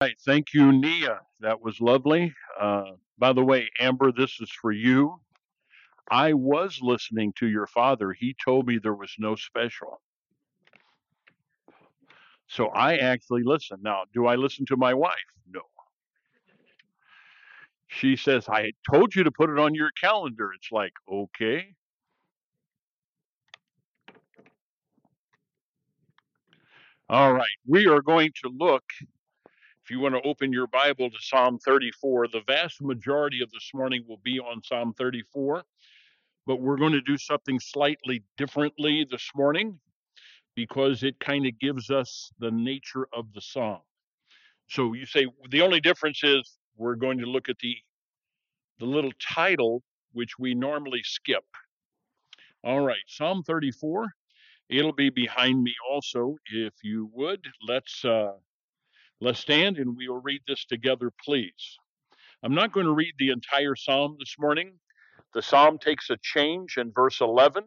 Right. Thank you, Nia. That was lovely. By the way, Amber, this is for you. I was listening to your father. He told me there was no special. So I actually listen. Now, do I listen to my wife? No. She says, I told you to put it on your calendar. It's like, okay. All right. We are going to look, if you want to open your Bible to Psalm 34, the vast majority of this morning will be on Psalm 34, but we're going to do something slightly differently this morning because it kind of gives us the nature of the psalm. So you say the only difference is we're going to look at the little title, which we normally skip. All right, Psalm 34. It'll be behind me also. If you would, let's stand and we will read this together, please. I'm not going to read the entire psalm this morning. The psalm takes a change in verse 11.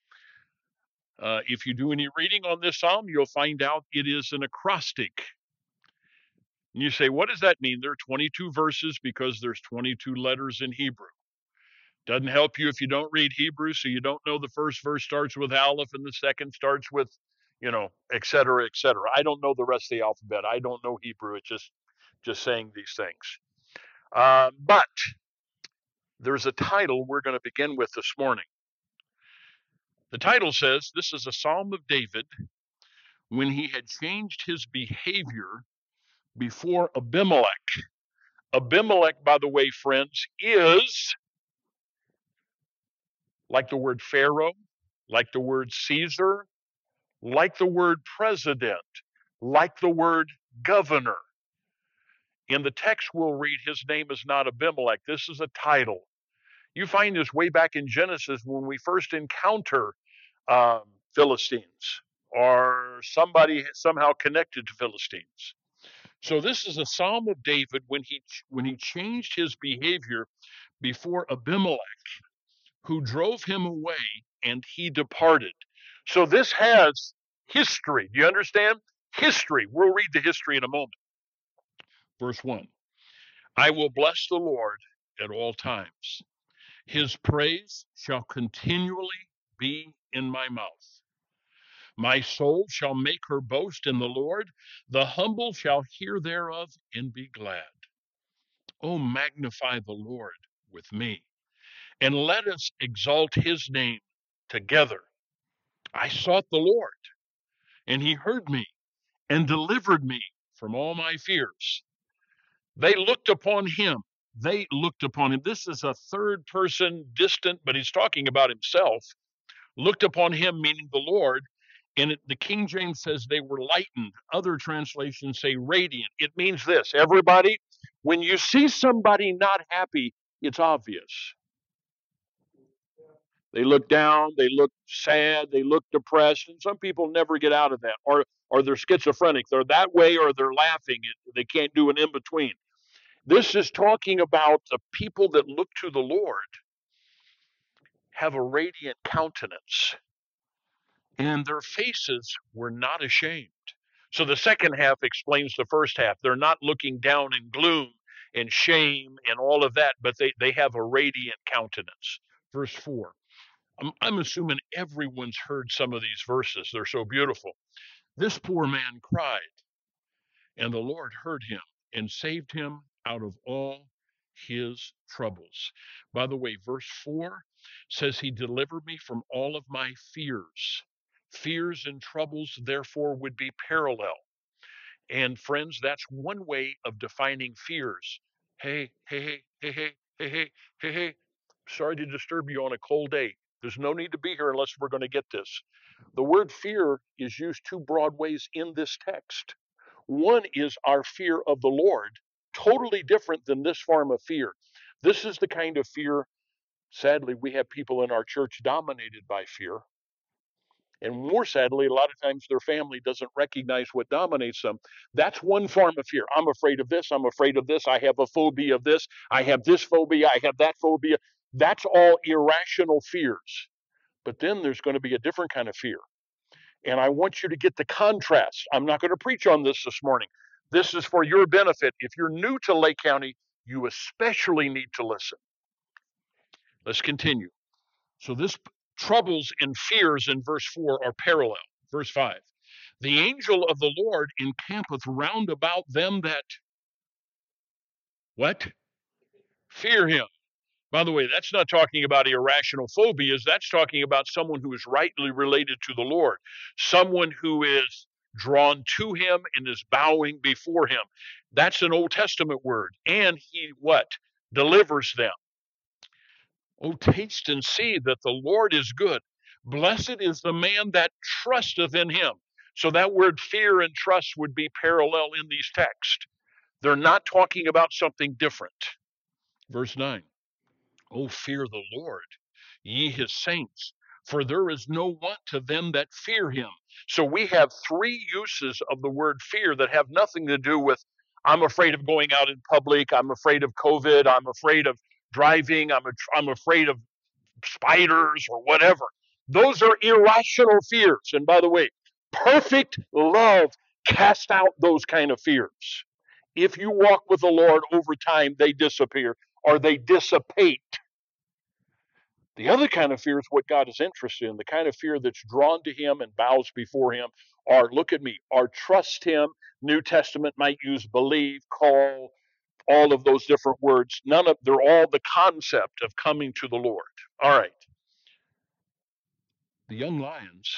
If you do any reading on this psalm, you'll find out it is an acrostic. And you say, what does that mean? There are 22 verses because there's 22 letters in Hebrew. Doesn't help you if you don't read Hebrew, so you don't know the first verse starts with Aleph and the second starts with, et cetera, et cetera. I don't know the rest of the alphabet. I don't know Hebrew. It's just saying these things. But there's a title we're going to begin with this morning. The title says, this is a Psalm of David when he had changed his behavior before Abimelech. Abimelech, by the way, friends, is like the word Pharaoh, like the word Caesar, like the word president, like the word governor. In the text, we'll read his name is not Abimelech. This is a title. You find this way back in Genesis when we first encounter um, Philistines or somebody somehow connected to Philistines. So this is a Psalm of David when he changed his behavior before Abimelech, who drove him away, and he departed. So this has history. Do you understand? History. We'll read the history in a moment. Verse 1. I will bless the Lord at all times. His praise shall continually be in my mouth. My soul shall make her boast in the Lord. The humble shall hear thereof and be glad. Oh, magnify the Lord with me, and let us exalt his name together. I sought the Lord, and he heard me and delivered me from all my fears. They looked upon him. They looked upon him. This is a third person distant, but he's talking about himself. Looked upon him, meaning the Lord. And the King James says they were lightened. Other translations say radiant. It means this, everybody, when you see somebody not happy, it's obvious. They look down, they look sad, they look depressed, and some people never get out of that. Or they're schizophrenic. They're that way or they're laughing. They can't do an in between. This is talking about the people that look to the Lord have a radiant countenance, and their faces were not ashamed. So the second half explains the first half. They're not looking down in gloom and shame and all of that, but they have a radiant countenance. Verse 4. I'm assuming everyone's heard some of these verses. They're so beautiful. This poor man cried, and the Lord heard him and saved him out of all his troubles. By the way, verse 4 says, he delivered me from all of my fears. Fears and troubles, therefore, would be parallel. And friends, that's one way of defining fears. Hey, hey, hey, hey, hey, hey, hey, hey, hey. Sorry to disturb you on a cold day. There's no need to be here unless we're going to get this. The word fear is used two broad ways in this text. One is our fear of the Lord, totally different than this form of fear. This is the kind of fear, sadly, we have people in our church dominated by fear. And more sadly, a lot of times their family doesn't recognize what dominates them. That's one form of fear. I'm afraid of this. I'm afraid of this. I have a phobia of this. I have this phobia. I have that phobia. That's all irrational fears. But then there's going to be a different kind of fear. And I want you to get the contrast. I'm not going to preach on this morning, This is for your benefit. If you're new to Lake County, you especially need to listen. Let's continue. So this troubles and fears in verse 4 are parallel. Verse 5. The angel of the Lord encampeth round about them that what? Fear him. By the way, that's not talking about irrational phobias. That's talking about someone who is rightly related to the Lord, someone who is drawn to him and is bowing before him. That's an Old Testament word. And he what? Delivers them. Oh, taste and see that the Lord is good. Blessed is the man that trusteth in him. So that word fear and trust would be parallel in these texts. They're not talking about something different. Verse 9. Oh, fear the Lord, ye his saints, for there is no want to them that fear him. So we have three uses of the word fear that have nothing to do with, I'm afraid of going out in public, I'm afraid of COVID, I'm afraid of driving, I'm afraid of spiders or whatever. Those are irrational fears. And by the way, perfect love casts out those kind of fears. If you walk with the Lord over time, they disappear or they dissipate. The other kind of fear is what God is interested in, the kind of fear that's drawn to him and bows before him, or look at me, or trust him. New Testament might use believe, call, all of those different words. They're all the concept of coming to the Lord. All right. The young lions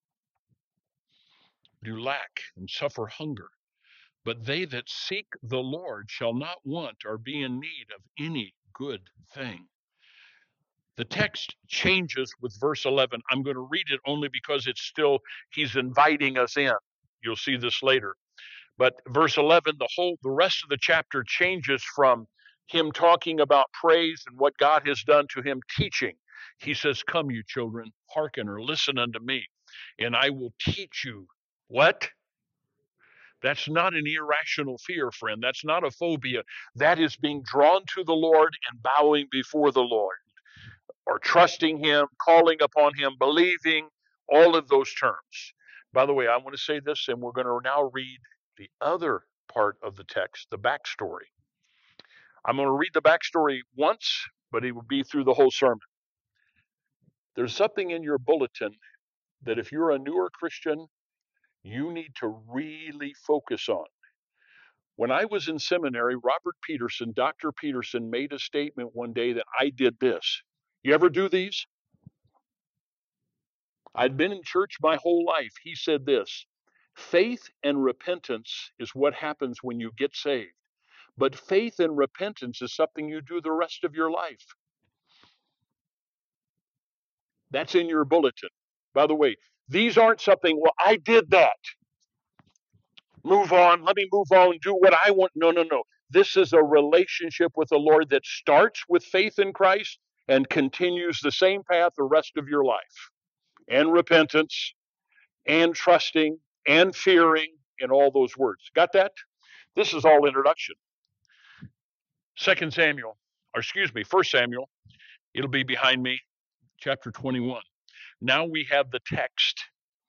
do lack and suffer hunger, but they that seek the Lord shall not want or be in need of any good thing. The text changes with verse 11. I'm going to read it only because he's inviting us in. You'll see this later. But verse 11, the rest of the chapter changes from him talking about praise and what God has done to him teaching. He says, come, you children, hearken or listen unto me, and I will teach you what? That's not an irrational fear, friend. That's not a phobia. That is being drawn to the Lord and bowing before the Lord, or trusting him, calling upon him, believing, all of those terms. By the way, I want to say this, and we're going to now read the other part of the text, the backstory. I'm going to read the backstory once, but it will be through the whole sermon. There's something in your bulletin that if you're a newer Christian, you need to really focus on. When I was in seminary, Dr. Peterson made a statement one day that I did this. You ever do these? I'd been in church my whole life. He said this: faith and repentance is what happens when you get saved. But faith and repentance is something you do the rest of your life. That's in your bulletin. By the way, these aren't something, well, I did that. Move on. Let me move on and do what I want. No, no, no. This is a relationship with the Lord that starts with faith in Christ and continues the same path the rest of your life. And repentance, and trusting, and fearing, and all those words. Got that? This is all introduction. 1 Samuel, it'll be behind me, chapter 21. Now we have the text.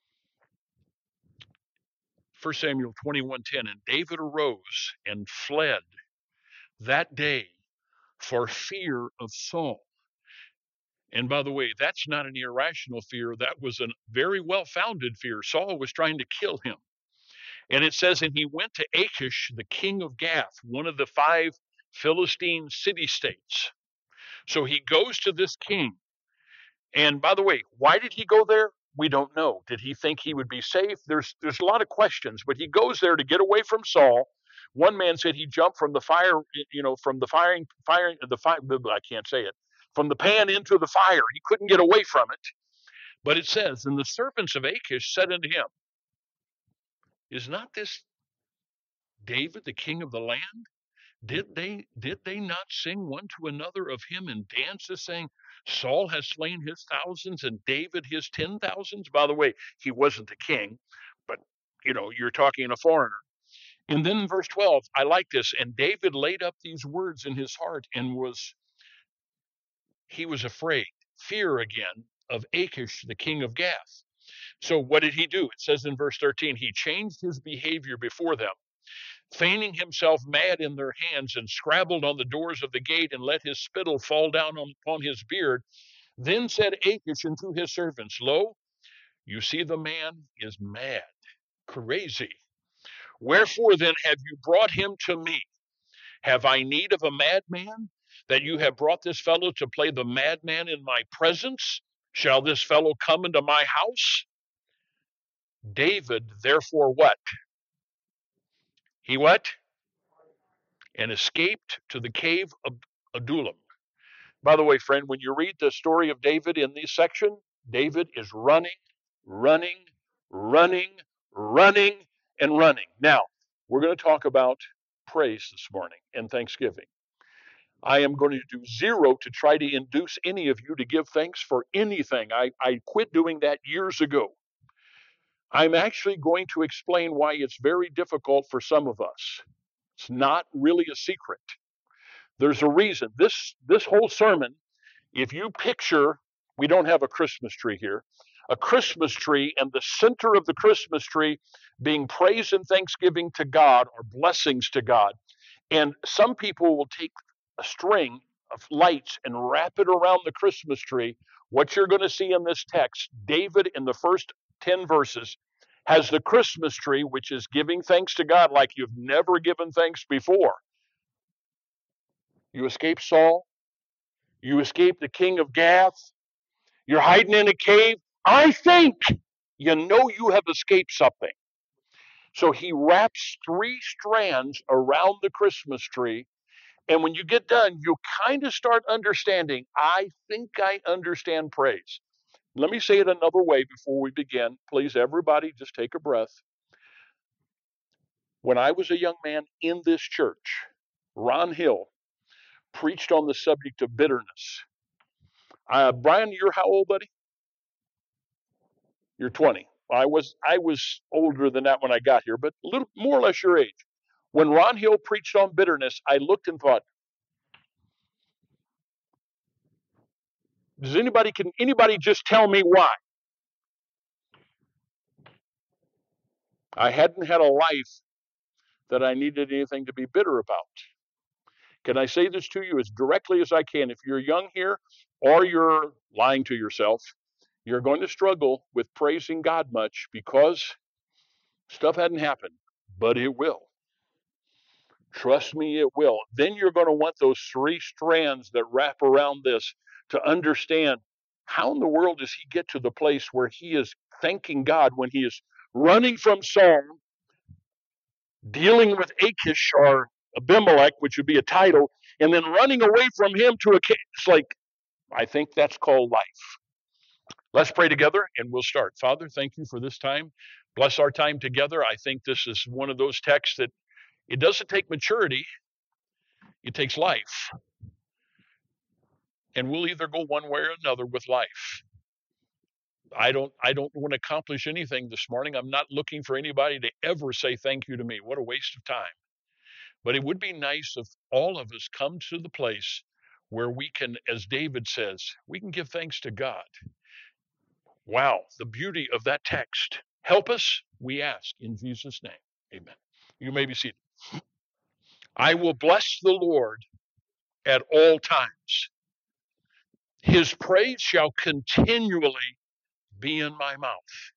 1 Samuel 21:10, and David arose and fled that day for fear of Saul. And by the way, that's not an irrational fear. That was a very well-founded fear. Saul was trying to kill him. And it says, and he went to Achish, the king of Gath, one of the 5 Philistine city-states. So he goes to this king. And by the way, why did he go there? We don't know. Did he think he would be safe? There's a lot of questions, but he goes there to get away from Saul. One man said he jumped from the fire, from the I can't say it, from the pan into the fire. He couldn't get away from it. But it says, and the servants of Achish said unto him, is not this David, the king of the land? Did they not sing one to another of him in dances, saying, Saul has slain his thousands and David his 10,000s? By the way, he wasn't the king, but you're talking a foreigner. And then in verse 12, I like this. And David laid up these words in his heart and he was afraid, fear again, of Achish, the king of Gath. So what did he do? It says in verse 13, he changed his behavior before them. feigning himself mad in their hands, and scrabbled on the doors of the gate, and let his spittle fall down upon his beard. Then said Achish unto his servants, Lo, you see the man is mad, crazy. Wherefore then have you brought him to me? Have I need of a madman, that you have brought this fellow to play the madman in my presence? Shall this fellow come into my house? David, therefore, what? He what? And escaped to the cave of Adullam. By the way, friend, when you read the story of David in this section, David is running, running, running, running, and running. Now, we're going to talk about praise this morning and thanksgiving. I am going to do zero to try to induce any of you to give thanks for anything. I quit doing that years ago. I'm actually going to explain why it's very difficult for some of us. It's not really a secret. There's a reason. This whole sermon, if you picture, we don't have a Christmas tree here, a Christmas tree, and the center of the Christmas tree being praise and thanksgiving to God, or blessings to God. And some people will take a string of lights and wrap it around the Christmas tree. What you're going to see in this text, David in the first 10 verses has the Christmas tree, which is giving thanks to God like you've never given thanks before. You escape Saul. You escape the king of Gath. You're hiding in a cave. I think you know you have escaped something. So he wraps 3 strands around the Christmas tree. And when you get done, you kind of start understanding. I think I understand praise. Let me say it another way before we begin. Please, everybody, just take a breath. When I was a young man in this church, Ron Hill preached on the subject of bitterness. Brian, you're how old, buddy? You're 20. I was older than that when I got here, but a little more or less your age. When Ron Hill preached on bitterness, I looked and thought, can anybody just tell me why? I hadn't had a life that I needed anything to be bitter about. Can I say this to you as directly as I can? If you're young here or you're lying to yourself, you're going to struggle with praising God much because stuff hadn't happened, but it will. Trust me, it will. Then you're going to want those 3 strands that wrap around this to understand how in the world does he get to the place where he is thanking God when he is running from Saul, dealing with Achish or Abimelech, which would be a title, and then running away from him to a cave. It's like, I think that's called life. Let's pray together and we'll start. Father, thank you for this time. Bless our time together. I think this is one of those texts that it doesn't take maturity, it takes life. And we'll either go one way or another with life. I don't want to accomplish anything this morning. I'm not looking for anybody to ever say thank you to me. What a waste of time. But it would be nice if all of us come to the place where we can, as David says, we can give thanks to God. Wow, the beauty of that text. Help us, we ask, in Jesus' name. Amen. You may be seated. I will bless the Lord at all times. His praise shall continually be in my mouth.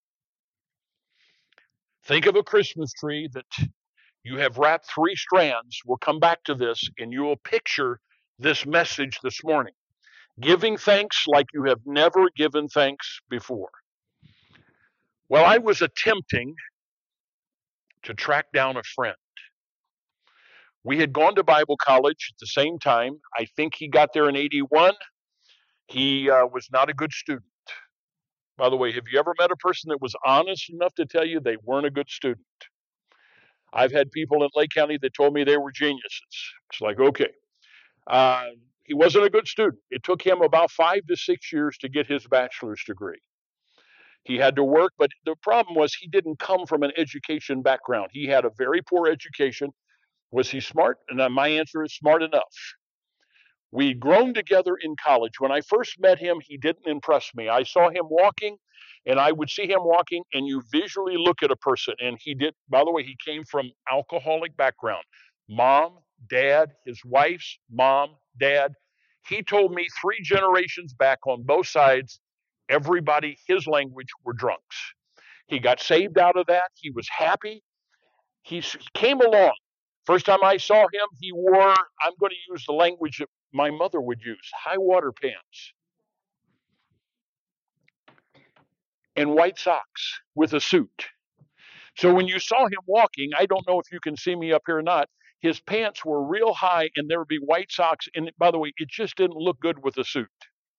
Think of a Christmas tree that you have wrapped 3 strands. We'll come back to this, and you will picture this message this morning. Giving thanks like you have never given thanks before. Well, I was attempting to track down a friend. We had gone to Bible college at the same time. I think he got there in 81. He was not a good student. By the way, have you ever met a person that was honest enough to tell you they weren't a good student? I've had people in Lake County that told me they were geniuses. It's like, okay. He wasn't a good student. It took him about 5 to 6 years to get his bachelor's degree. He had to work, but the problem was he didn't come from an education background. He had a very poor education. Was he smart? And my answer is smart enough. We'd grown together in college. When I first met him, he didn't impress me. I saw him walking, and I would see him walking, and you visually look at a person. And he did, by the way, he came from alcoholic background. Mom, dad, his wife's mom, dad. He told me 3 generations back on both sides, everybody, his language, were drunks. He got saved out of that. He was happy. He came along. First time I saw him, he wore, I'm going to use the language that my mother would use, high water pants and white socks with a suit. So when you saw him walking, I don't know if you can see me up here or not, his pants were real high and there would be white socks. And by the way, it just didn't look good with a suit.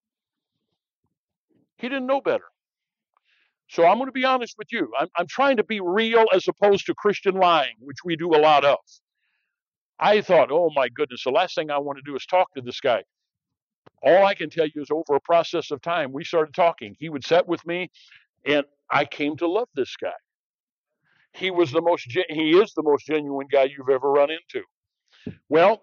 He didn't know better. So I'm going to be honest with you. I'm trying to be real as opposed to Christian lying, which we do a lot of. I thought, oh my goodness, the last thing I want to do is talk to this guy. All I can tell you is over a process of time, we started talking. He would sit with me, and I came to love this guy. He is the most genuine guy you've ever run into. Well,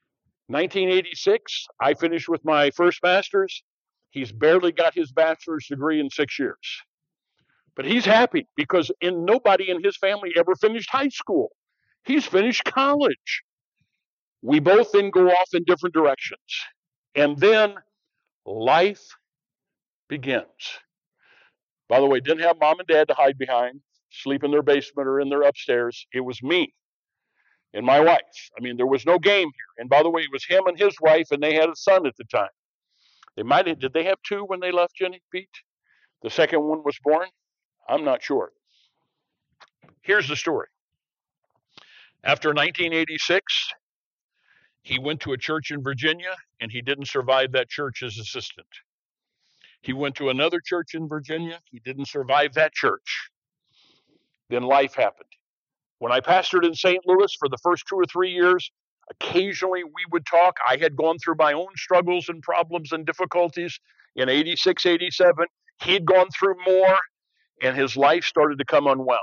1986, I finished with my first master's. He's barely got his bachelor's degree in 6 years. But he's happy because nobody in his family ever finished high school. He's finished college. We both then go off in different directions. And then life begins. By the way, didn't have mom and dad to hide behind, sleep in their basement or in their upstairs. It was me and my wife. I mean, there was no game here. And by the way, it was him and his wife, and they had a son at the time. Did they have 2 when they left, Jenny, Pete? The second one was born? I'm not sure. Here's the story. After 1986, he went to a church in Virginia, and he didn't survive that church as assistant. He went to another church in Virginia. He didn't survive that church. Then life happened. When I pastored in St. Louis for the first 2 or 3 years, occasionally we would talk. I had gone through my own struggles and problems and difficulties in 86, 87. He'd gone through more, and his life started to come unwound.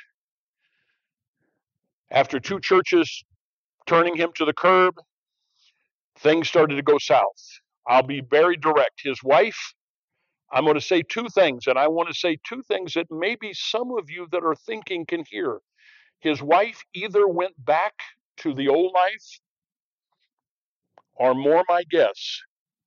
After 2 churches turning him to the curb, things started to go south. I'll be very direct. His wife, I'm going to say 2 things, and I want to say 2 things that maybe some of you that are thinking can hear. His wife either went back to the old life, or more my guess,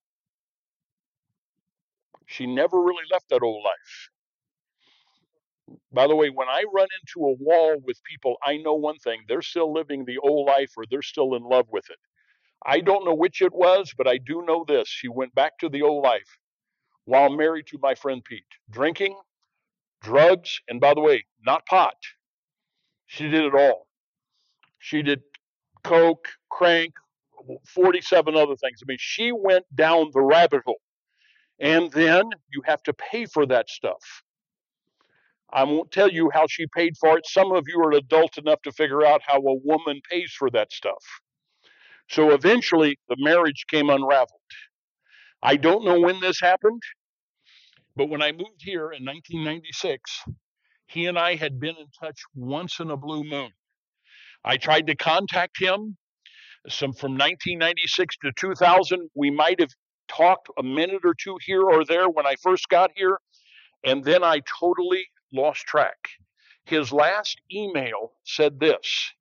she never really left that old life. By the way, when I run into a wall with people, I know one thing: they're still living the old life, or they're still in love with it. I don't know which it was, but I do know this. She went back to the old life while married to my friend Pete. Drinking, drugs, and by the way, not pot. She did it all. She did coke, crank, 47 other things. I mean, she went down the rabbit hole. And then you have to pay for that stuff. I won't tell you how she paid for it. Some of you are adult enough to figure out how a woman pays for that stuff. So eventually, the marriage came unraveled. I don't know when this happened, but when I moved here in 1996, he and I had been in touch once in a blue moon. I tried to contact him. From 1996 to 2000, we might have talked a minute or 2 here or there when I first got here, and then I totally lost track. His last email said this.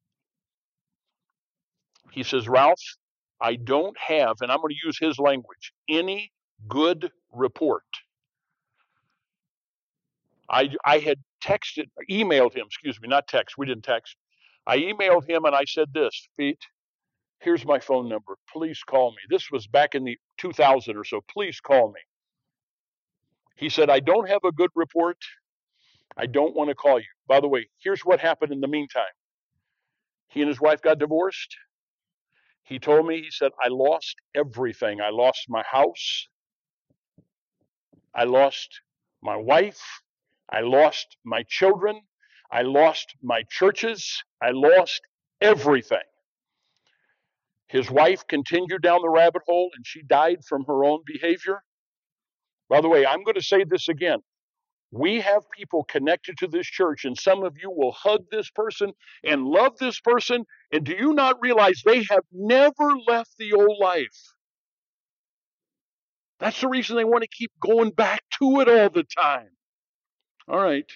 He says, Ralph, I don't have, and I'm going to use his language, any good report. I had emailed him, not text. We didn't text. I emailed him and I said this, Pete, here's my phone number. Please call me. This was back in the 2000 or so. Please call me. He said, I don't have a good report. I don't want to call you. By the way, here's what happened in the meantime. He and his wife got divorced. He told me, he said, I lost everything. I lost my house. I lost my wife. I lost my children. I lost my churches. I lost everything. His wife continued down the rabbit hole, and she died from her own behavior. By the way, I'm going to say this again. We have people connected to this church, and some of you will hug this person and love this person. And do you not realize they have never left the old life? That's the reason they want to keep going back to it all the time. All right.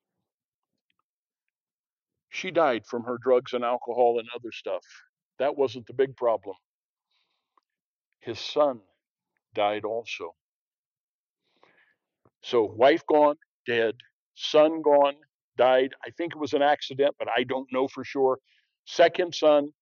She died from her drugs and alcohol and other stuff. That wasn't the big problem. His son died also. So, wife gone, dead. Son gone, died. I think it was an accident, but I don't know for sure. Second son,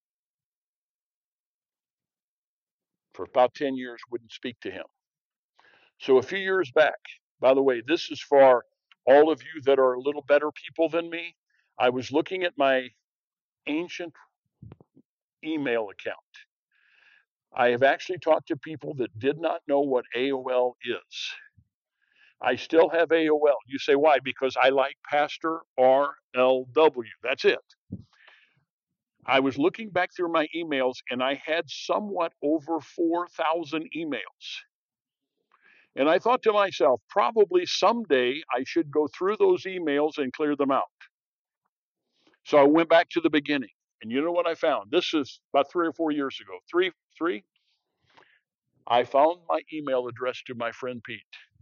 for about 10 years, wouldn't speak to him. So, a few years back, by the way, this is for all of you that are a little better people than me. I was looking at my ancient email account. I have actually talked to people that did not know what AOL is. I still have AOL. You say, why? Because I like Pastor RLW. That's it. I was looking back through my emails and I had somewhat over 4,000 emails. And I thought to myself, probably someday I should go through those emails and clear them out. So I went back to the beginning. And you know what I found? This is about 3 or 4 years ago. Three. I found my email address to my friend Pete.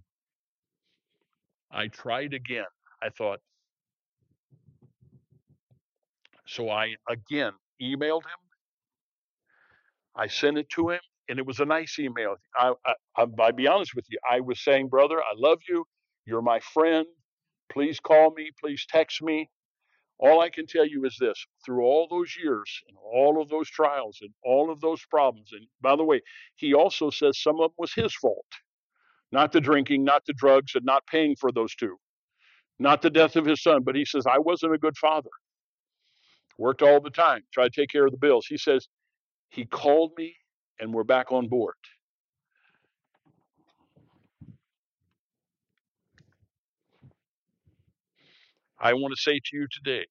I tried again. I thought, so I again emailed him. I sent it to him, and it was a nice email. I'll be honest with you. I was saying, brother, I love you. You're my friend. Please call me. Please text me. All I can tell you is this: through all those years and all of those trials and all of those problems, and by the way, he also says some of them was his fault. Not the drinking, not the drugs, and not paying for those two. Not the death of his son, but he says, I wasn't a good father. Worked all the time, tried to take care of the bills. He says, he called me and we're back on board. I want to say to you today,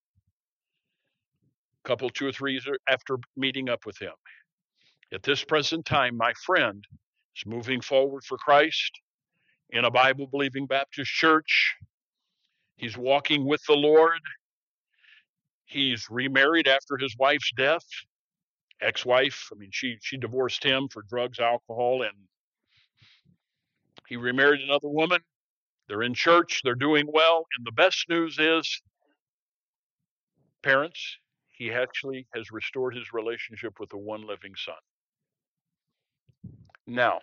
a couple, 2 or 3 years after meeting up with him, at this present time, my friend is moving forward for Christ in a Bible believing Baptist church. He's walking with the Lord. He's remarried after his wife's death. Ex-wife, I mean, she divorced him for drugs, alcohol, and he remarried another woman. They're in church, they're doing well, and the best news is, parents, he actually has restored his relationship with the one living son. Now,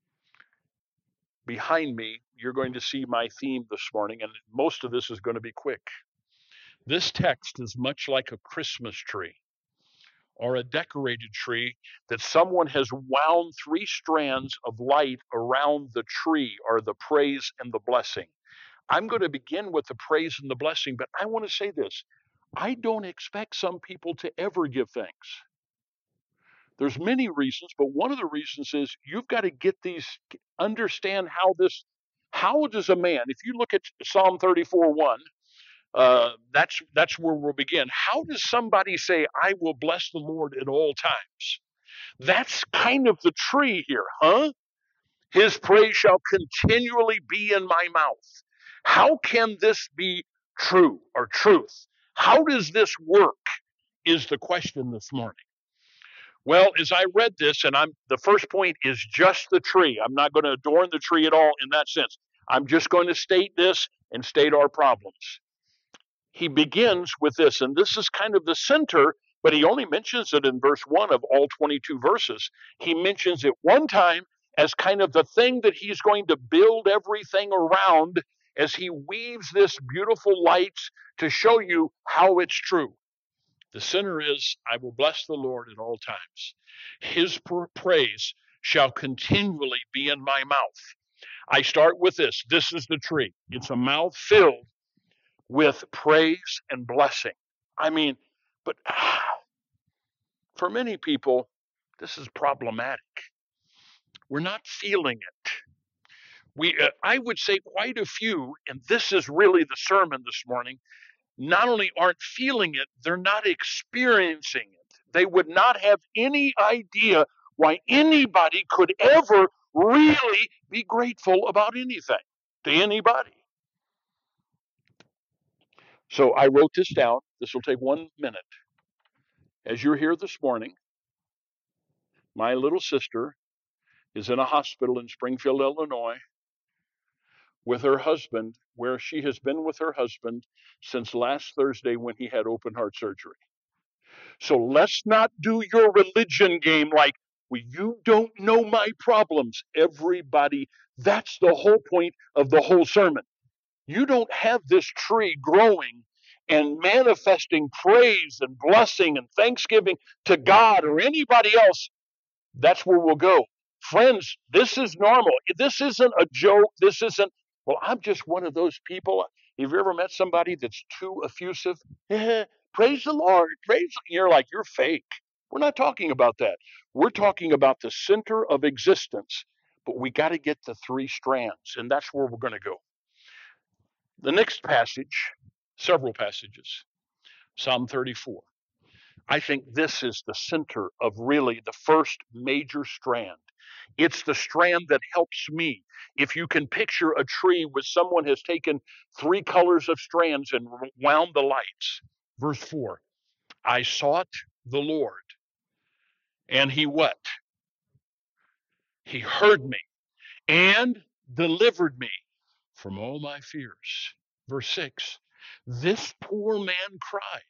behind me, you're going to see my theme this morning, and most of this is going to be quick. This text is much like a Christmas tree or a decorated tree that someone has wound 3 strands of light around the tree, or the praise and the blessing. I'm going to begin with the praise and the blessing, but I want to say this. I don't expect some people to ever give thanks. There's many reasons, but one of the reasons is you've got to get these, understand how does a man, if you look at Psalm 34:1, that's where we'll begin. How does somebody say, I will bless the Lord at all times? That's kind of the tree here, huh? His praise shall continually be in my mouth. How can this be true or truth? How does this work is the question this morning. Well, as I read this, and the first point is just the tree. I'm not going to adorn the tree at all in that sense. I'm just going to state this and state our problems. He begins with this, and this is kind of the center, but he only mentions it in verse 1 of all 22 verses. He mentions it one time as kind of the thing that he's going to build everything around as he weaves this beautiful lights to show you how it's true. The center is, I will bless the Lord at all times. His praise shall continually be in my mouth. I start with this. This is the tree. It's a mouth filled with praise and blessing. I mean, but for many people, this is problematic. We're not feeling it. I would say quite a few, and this is really the sermon this morning, not only aren't feeling it, they're not experiencing it. They would not have any idea why anybody could ever really be grateful about anything to anybody. So I wrote this down. This will take 1 minute. As you're here this morning, my little sister is in a hospital in Springfield, Illinois, with her husband, where she has been with her husband since last Thursday when he had open heart surgery. So let's not do your religion game like, well, you don't know my problems. Everybody, that's the whole point of the whole sermon. You don't have this tree growing and manifesting praise and blessing and thanksgiving to God or anybody else. That's where we'll go. Friends, this is normal. This isn't a joke. This isn't, well, I'm just one of those people. Have you ever met somebody that's too effusive? Praise the Lord. You're like, you're fake. We're not talking about that. We're talking about the center of existence, but we got to get the three strands, and that's where we're going to go. The next passage, several passages, Psalm 34. I think this is the center of really the first major strand. It's the strand that helps me. If you can picture a tree where someone has taken three colors of strands and wound the lights. Verse 4, I sought the Lord, and he what? He heard me and delivered me from all my fears. Verse 6, this poor man cried.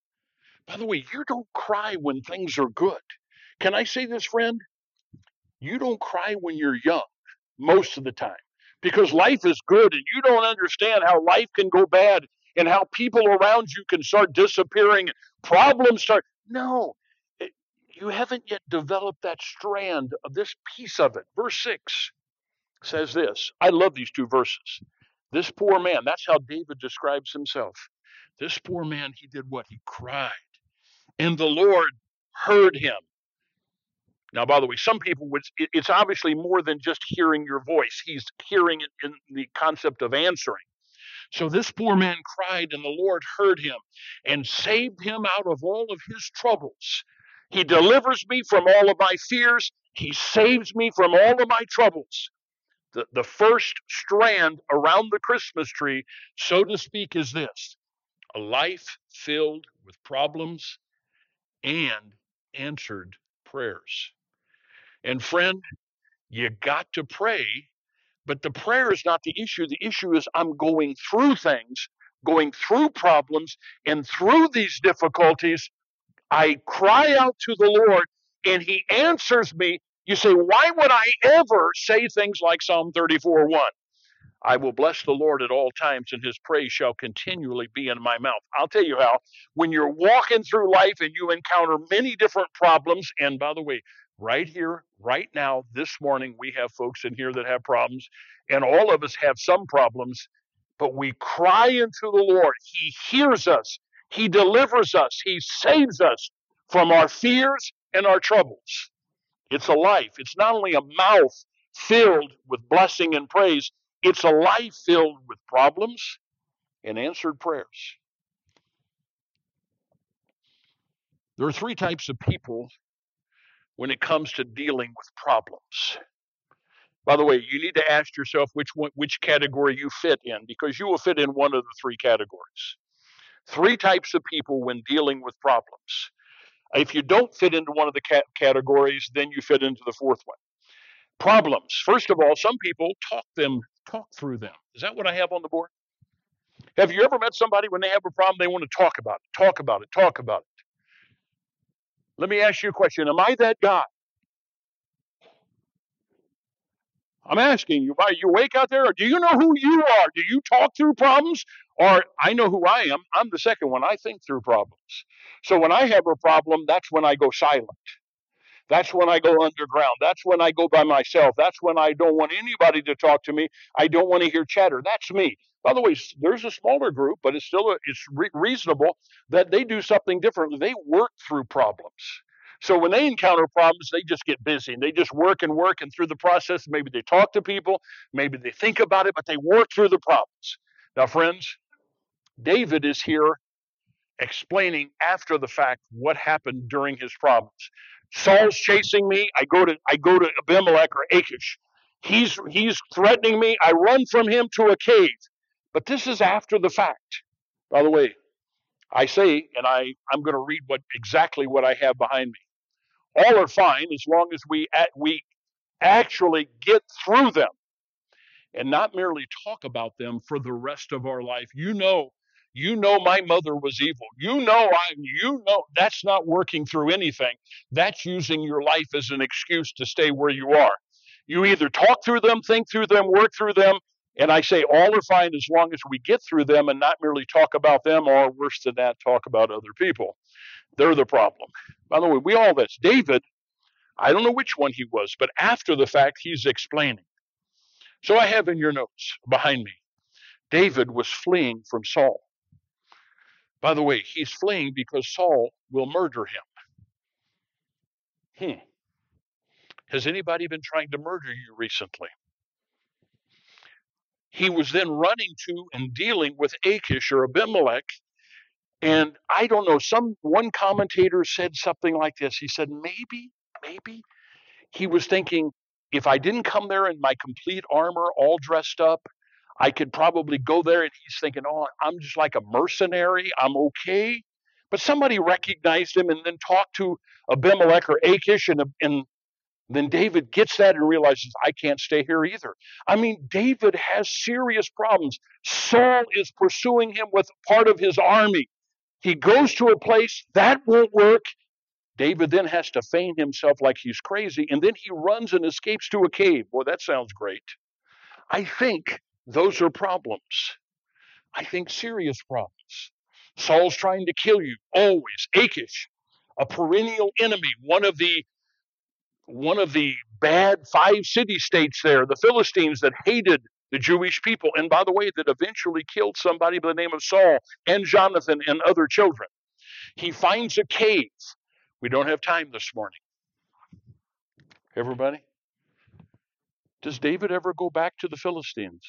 By the way, you don't cry when things are good. Can I say this, friend? You don't cry when you're young, most of the time, because life is good and you don't understand how life can go bad and how people around you can start disappearing, problems start. No, you haven't yet developed that strand of this piece of it. Verse 6 says this. I love these two verses. This poor man, that's how David describes himself. This poor man, he did what? He cried. And the Lord heard him. Now, by the way, some people would, it's obviously more than just hearing your voice. He's hearing it in the concept of answering. So this poor man cried, and the Lord heard him and saved him out of all of his troubles. He delivers me from all of my fears. He saves me from all of my troubles. The first strand around the Christmas tree, so to speak, is this: a life filled with problems and answered prayers. And friend, you got to pray, but the prayer is not the issue. The issue is I'm going through things, going through problems, and through these difficulties, I cry out to the Lord, and he answers me. You say, why would I ever say things like Psalm 34:1? I will bless the Lord at all times, and his praise shall continually be in my mouth. I'll tell you how. When you're walking through life and you encounter many different problems, and by the way, right here, right now, this morning, we have folks in here that have problems, and all of us have some problems, but we cry into the Lord. He hears us. He delivers us. He saves us from our fears and our troubles. It's a life. It's not only a mouth filled with blessing and praise, it's a life filled with problems and answered prayers. There are three types of people when it comes to dealing with problems. By the way, you need to ask yourself which category you fit in, because you will fit in one of the three categories. Three types of people when dealing with problems. If you don't fit into one of the categories, then you fit into the fourth one. Problems. First of all, some people talk through them. Is that what I have on the board? Have you ever met somebody when they have a problem, they want to talk about it, talk about it, talk about it? Let me ask you a question. Am I that guy? I'm asking you, are you awake out there? Or do you know who you are? Do you talk through problems? Or I know who I am. I'm the second one. I think through problems. So when I have a problem, that's when I go silent. That's when I go underground. That's when I go by myself. That's when I don't want anybody to talk to me. I don't want to hear chatter. That's me. By the way, there's a smaller group, but it's still reasonable that they do something different. They work through problems. So when they encounter problems, they just get busy and they just work, and through the process, maybe they talk to people, maybe they think about it, but they work through the problems. Now, friends, David is here explaining after the fact what happened during his problems. Saul's chasing me. I go to Abimelech or Achish. He's threatening me. I run from him to a cave. But this is after the fact. By the way, I say, and I'm going to read exactly what I have behind me. All are fine as long as we actually get through them and not merely talk about them for the rest of our life. You know my mother was evil. You know that's not working through anything. That's using your life as an excuse to stay where you are. You either talk through them, think through them, work through them, and I say all are fine as long as we get through them and not merely talk about them, or worse than that, talk about other people. They're the problem. By the way, we all this. David, I don't know which one he was, but after the fact, he's explaining. So I have in your notes behind me, David was fleeing from Saul. By the way, he's fleeing because Saul will murder him. Has anybody been trying to murder you recently? He was then running to and dealing with Achish or Abimelech. And I don't know, one commentator said something like this. He said, maybe he was thinking, if I didn't come there in my complete armor, all dressed up, I could probably go there. And he's thinking, oh, I'm just like a mercenary. I'm okay. But somebody recognized him and then talked to Abimelech or Achish, and then David gets that and realizes, I can't stay here either. I mean, David has serious problems. Saul is pursuing him with part of his army. He goes to a place that won't work. David then has to feign himself like he's crazy, and then he runs and escapes to a cave. Boy, that sounds great. I think those are problems. I think serious problems. Saul's trying to kill you, always. Achish, a perennial enemy, one of the bad 5 city-states there, the Philistines that hated the Jewish people, and by the way, that eventually killed somebody by the name of Saul and Jonathan and other children. He finds a cave. We don't have time this morning. Everybody? Does David ever go back to the Philistines?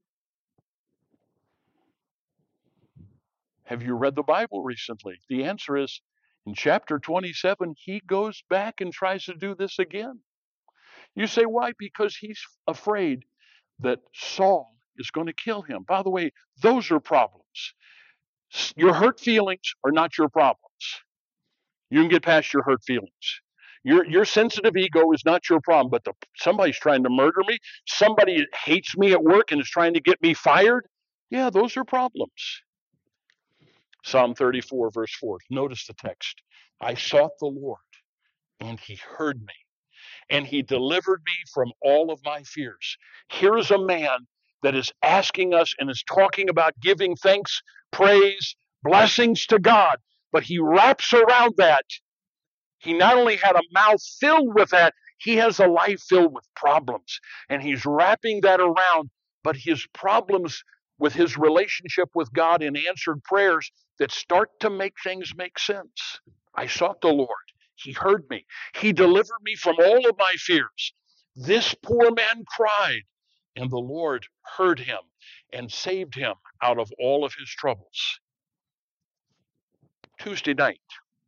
Have you read the Bible recently? The answer is, in chapter 27, he goes back and tries to do this again. You say, why? Because he's afraid that Saul is going to kill him. By the way, those are problems. Your hurt feelings are not your problems. You can get past your hurt feelings. Your sensitive ego is not your problem, but somebody's trying to murder me. Somebody hates me at work and is trying to get me fired. Yeah, those are problems. Psalm 34, verse 4. Notice the text. I sought the Lord, and he heard me, and he delivered me from all of my fears. Here's a man that is asking us and is talking about giving thanks, praise, blessings to God, but he wraps around that. He not only had a mouth filled with that, he has a life filled with problems, and he's wrapping that around, but his problems with his relationship with God in answered prayers that start to make things make sense. I sought the Lord. He heard me. He delivered me from all of my fears. This poor man cried, and the Lord heard him and saved him out of all of his troubles. Tuesday night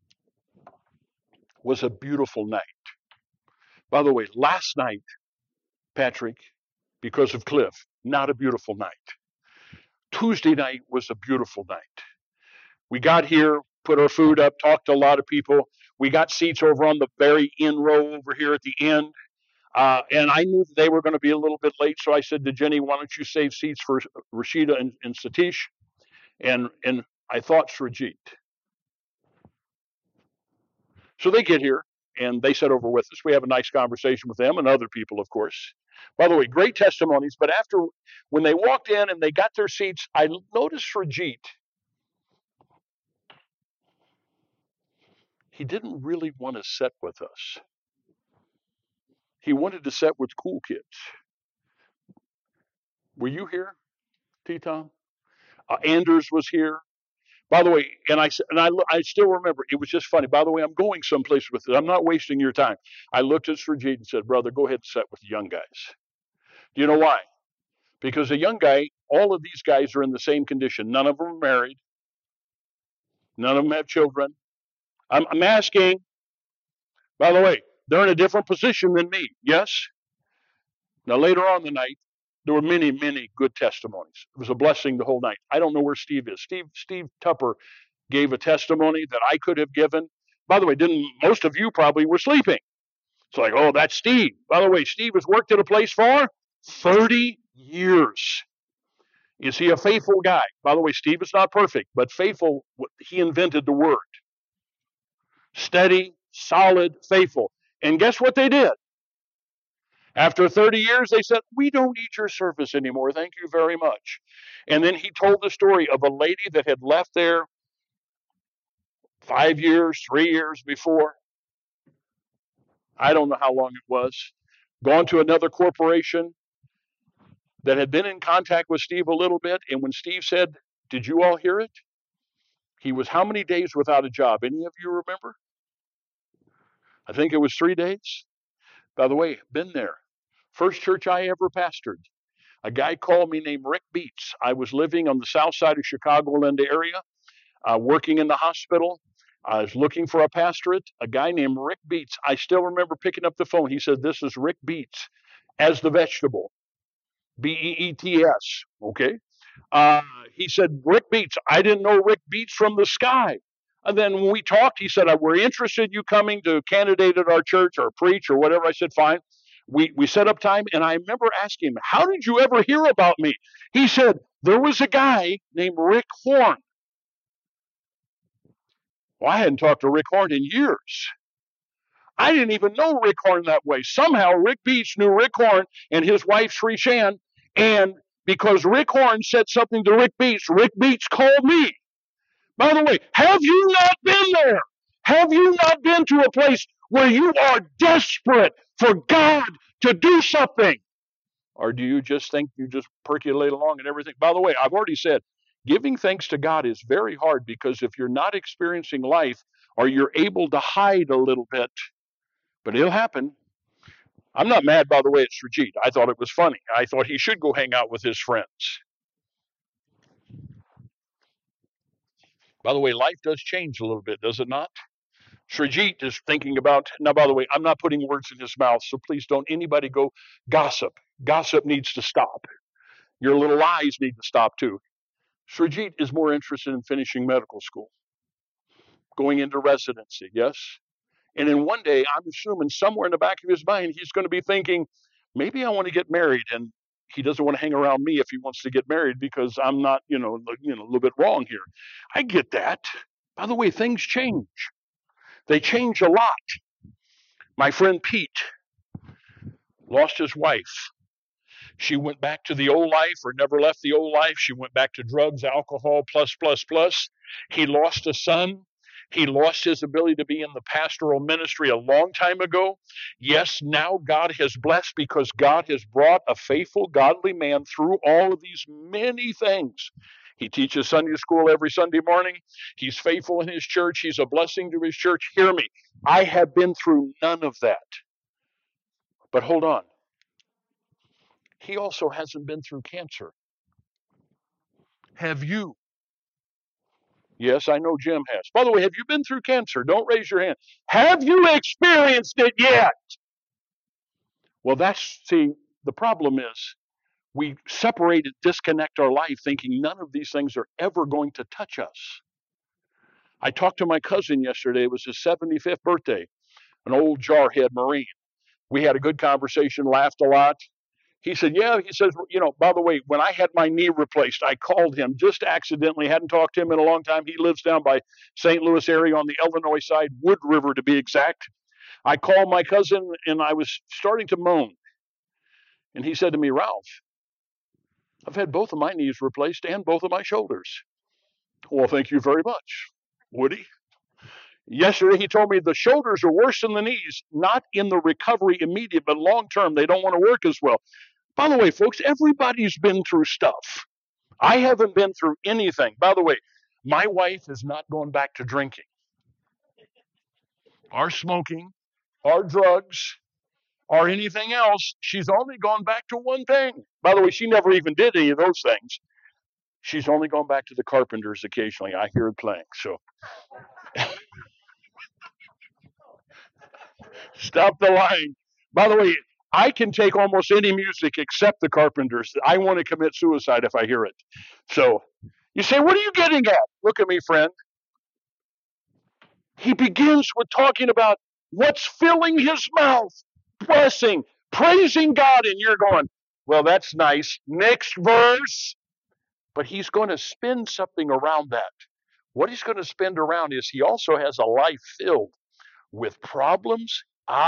was a beautiful night. By the way, last night, Patrick, because of Cliff, not a beautiful night. Tuesday night was a beautiful night. We got here, put our food up, talked to a lot of people. We got seats over on the very end row over here at the end. And I knew that they were going to be a little bit late, so I said to Jenny, why don't you save seats for Rashida and Satish? And I thought Srajit. So they get here, and they sit over with us. We have a nice conversation with them and other people, of course. By the way, great testimonies. But when they walked in and they got their seats, I noticed Srajit. He didn't really want to sit with us. He wanted to sit with cool kids. Were you here, T-Tom? Anders was here. By the way, and I still remember, it was just funny. By the way, I'm going someplace with it. I'm not wasting your time. I looked at Srajit and said, brother, go ahead and sit with the young guys. Do you know why? Because the young guy, all of these guys are in the same condition. None of them are married. None of them have children. I'm asking, by the way, they're in a different position than me. Yes? Now, later on in the night, there were many, many good testimonies. It was a blessing the whole night. I don't know where Steve is. Steve Tupper gave a testimony that I could have given. By the way, most of you probably were sleeping. It's like, oh, that's Steve. By the way, Steve has worked at a place for 30 years. Is he a faithful guy? By the way, Steve is not perfect, but faithful, he invented the word. Steady, solid, faithful. And guess what they did? After 30 years, they said, we don't need your service anymore. Thank you very much. And then he told the story of a lady that had left there 5 years, 3 years before. I don't know how long it was. Gone to another corporation that had been in contact with Steve a little bit. And when Steve said, did you all hear it? He was how many days without a job? Any of you remember? I think it was 3 days. By the way, been there. First church I ever pastored. A guy called me named Rick Beats. I was living on the south side of Chicagoland area, working in the hospital. I was looking for a pastorate. A guy named Rick Beats. I still remember picking up the phone. He said, this is Rick Beats as the vegetable. Beets. Okay. He said, Rick Beats. I didn't know Rick Beats from the sky. And then when we talked, he said, we're interested in you coming to candidate at our church or preach or whatever. I said, fine. We set up time, and I remember asking him, how did you ever hear about me? He said, there was a guy named Rick Horn. Well, I hadn't talked to Rick Horn in years. I didn't even know Rick Horn that way. Somehow Rick Beats knew Rick Horn and his wife, Sri Shan, and because Rick Horn said something to Rick Beats called me. By the way, have you not been there? Have you not been to a place where you are desperate for God to do something? Or do you just think you just percolate along and everything? By the way, I've already said, giving thanks to God is very hard because if you're not experiencing life or you're able to hide a little bit, but it'll happen. I'm not mad, by the way, at Srijit. I thought it was funny. I thought he should go hang out with his friends. By the way, life does change a little bit, does it not? Srijit is thinking about, now, by the way, I'm not putting words in his mouth, so please don't anybody go gossip. Gossip needs to stop. Your little lies need to stop too. Srijit is more interested in finishing medical school, going into residency, yes? And then one day, I'm assuming somewhere in the back of his mind, he's going to be thinking, maybe I want to get married. And he doesn't want to hang around me if he wants to get married because I'm not, a little bit wrong here. I get that. By the way, things change. They change a lot. My friend Pete lost his wife. She went back to the old life or never left the old life. She went back to drugs, alcohol, plus. He lost a son. He lost his ability to be in the pastoral ministry a long time ago. Yes, now God has blessed because God has brought a faithful, godly man through all of these many things. He teaches Sunday school every Sunday morning. He's faithful in his church. He's a blessing to his church. Hear me. I have been through none of that. But hold on. He also hasn't been through cancer. Have you? Yes, I know Jim has. By the way, have you been through cancer? Don't raise your hand. Have you experienced it yet? Well, the problem is we separate and disconnect our life thinking none of these things are ever going to touch us. I talked to my cousin yesterday. It was his 75th birthday, an old jarhead Marine. We had a good conversation, laughed a lot. He said, he says, by the way, when I had my knee replaced, I called him just accidentally, hadn't talked to him in a long time. He lives down by St. Louis area on the Illinois side, Wood River to be exact. I called my cousin and I was starting to moan. And he said to me, Ralph, I've had both of my knees replaced and both of my shoulders. Well, thank you very much, Woody. Yesterday, he told me the shoulders are worse than the knees, not in the recovery immediate, but long term. They don't want to work as well. By the way, folks, everybody's been through stuff. I haven't been through anything. By the way, my wife has not gone back to drinking or smoking or drugs or anything else. She's only gone back to one thing. By the way, she never even did any of those things. She's only gone back to the Carpenters occasionally. I hear it playing. So stop the lying. By the way, I can take almost any music except the Carpenters. I want to commit suicide if I hear it. So you say, what are you getting at? Look at me, friend. He begins with talking about What's filling his mouth? Blessing, praising God. And you're going, well, that's nice. Next verse. But he's going to spin something around that. What he's going to spin around is he also has a life filled with problems.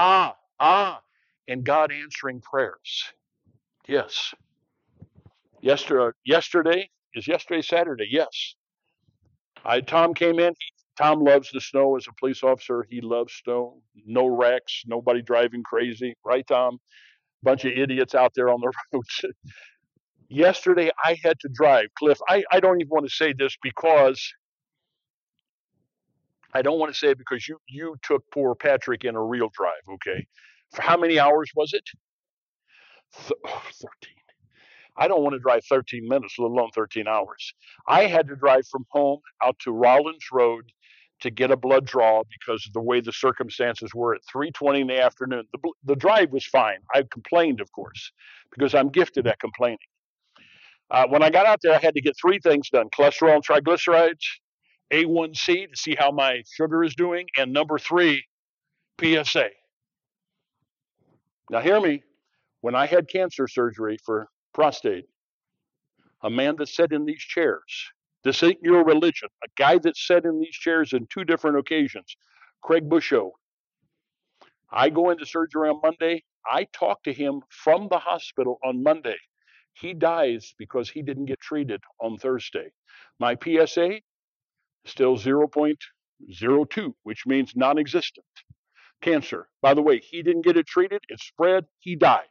And God answering prayers. Yes. Yesterday, is yesterday Saturday? Yes. Tom came in. Tom loves the snow as a police officer. He loves snow. No wrecks, nobody driving crazy. Right, Tom? Bunch of idiots out there on the roads. Yesterday, I had to drive. Cliff, I don't even want to say this because you took poor Patrick in a real drive, okay? For how many hours was it? 13. I don't want to drive 13 minutes, let alone 13 hours. I had to drive from home out to Rollins Road to get a blood draw because of the way the circumstances were at 3:20 in the afternoon. The drive was fine. I complained, of course, because I'm gifted at complaining. When I got out there, I had to get three things done: cholesterol and triglycerides, A1C to see how my sugar is doing, and number 3, PSA. Now, hear me. When I had cancer surgery for prostate, a man that sat in these chairs, this ain't your religion, a guy that sat in these chairs in 2 different occasions, Craig Busho. I go into surgery on Monday. I talk to him from the hospital on Monday. He dies because he didn't get treated on Thursday. My PSA, still 0.02, which means non-existent. Cancer. By the way, he didn't get it treated. It spread. He died.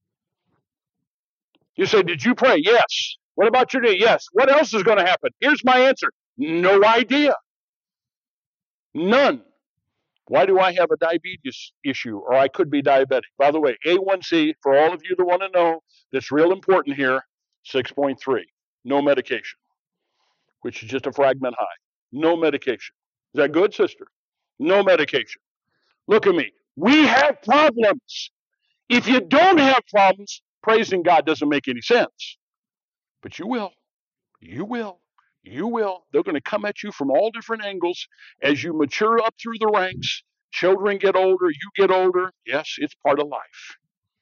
You say, did you pray? Yes. What about your day? Yes. What else is going to happen? Here's my answer. No idea. None. Why do I have a diabetes issue, or I could be diabetic? By the way, A1C, for all of you that want to know, that's real important here, 6.3. No medication, which is just a fragment high. No medication. Is that good, sister? No medication. Look at me. We have problems. If you don't have problems, praising God doesn't make any sense. But you will. You will. You will. They're going to come at you from all different angles as you mature up through the ranks. Children get older. You get older. Yes, it's part of life.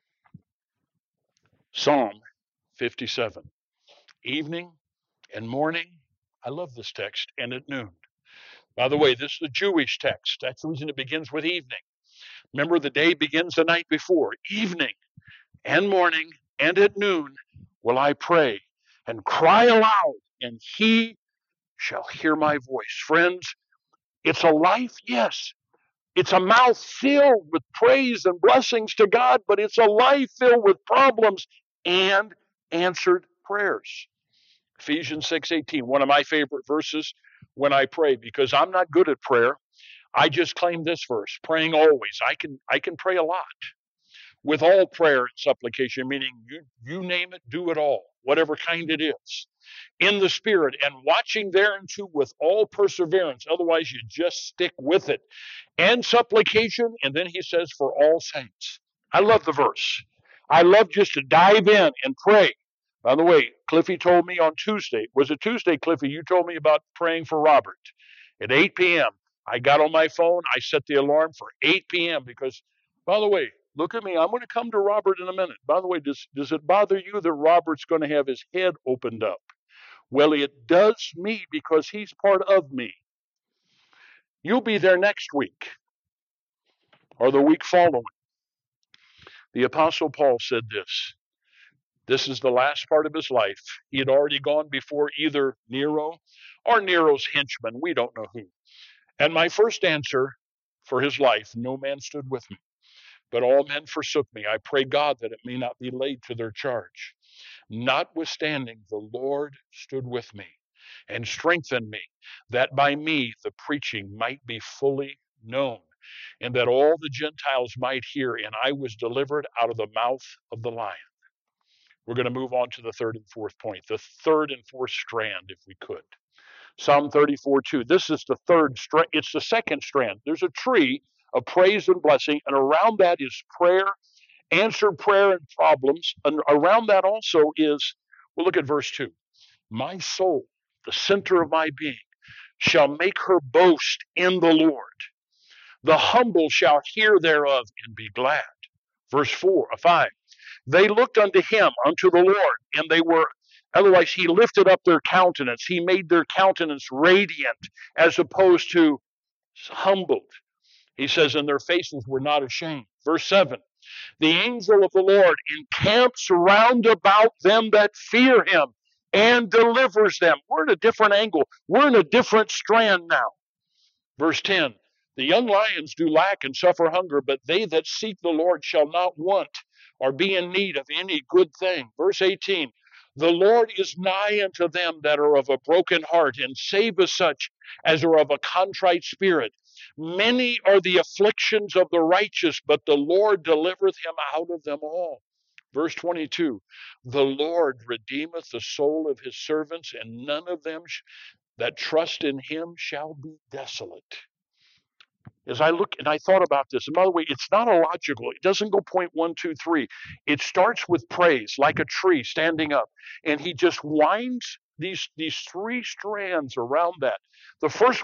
Psalm 57. Evening and morning. I love this text. And at noon. By the way, this is a Jewish text. That's the reason it begins with evening. Remember, the day begins the night before. Evening and morning and at noon will I pray and cry aloud, and he shall hear my voice. Friends, it's a life, yes. It's a mouth filled with praise and blessings to God, but it's a life filled with problems and answered prayers. Ephesians 6:18, one of my favorite verses when I pray, because I'm not good at prayer. I just claim this verse, praying always. I can pray a lot. With all prayer and supplication, meaning you name it, do it all, whatever kind it is, in the Spirit, and watching thereunto with all perseverance. Otherwise, you just stick with it. And supplication, and then he says, for all saints. I love the verse. I love just to dive in and pray. By the way, Cliffy told me on Tuesday, was it Tuesday, Cliffy? You told me about praying for Robert at 8 p.m. I got on my phone. I set the alarm for 8 p.m. because, by the way, look at me. I'm going to come to Robert in a minute. By the way, does it bother you that Robert's going to have his head opened up? Well, it does me because he's part of me. You'll be there next week or the week following. The Apostle Paul said this. This is the last part of his life. He had already gone before either Nero or Nero's henchmen. We don't know who. And my first answer for his life, no man stood with me, but all men forsook me. I pray God that it may not be laid to their charge. Notwithstanding, the Lord stood with me and strengthened me, that by me the preaching might be fully known, and that all the Gentiles might hear, and I was delivered out of the mouth of the lion. We're going to move on to the third and fourth point, the third and fourth strand, if we could. Psalm 34:2. This is the third strand. It's the second strand. There's a tree of praise and blessing, and around that is prayer, answered prayer and problems. And around that also is, well, look at verse 2. My soul, the center of my being, shall make her boast in the Lord. The humble shall hear thereof and be glad. Verse 5. They looked unto him, unto the Lord, and they were, otherwise, he lifted up their countenance. He made their countenance radiant as opposed to humbled. He says, and their faces were not ashamed. Verse 7. The angel of the Lord encamps round about them that fear him and delivers them. We're at a different angle. We're in a different strand now. Verse 10. The young lions do lack and suffer hunger, but they that seek the Lord shall not want or be in need of any good thing. Verse 18. The Lord is nigh unto them that are of a broken heart, and saveth such as are of a contrite spirit. Many are the afflictions of the righteous, but the Lord delivereth him out of them all. Verse 22. The Lord redeemeth the soul of his servants, and none of them that trust in him shall be desolate. As I look and I thought about this, and by the way, it's not illogical. It doesn't go point 1, 2, 3. It starts with praise, like a tree standing up, and he just winds these three strands around that. The first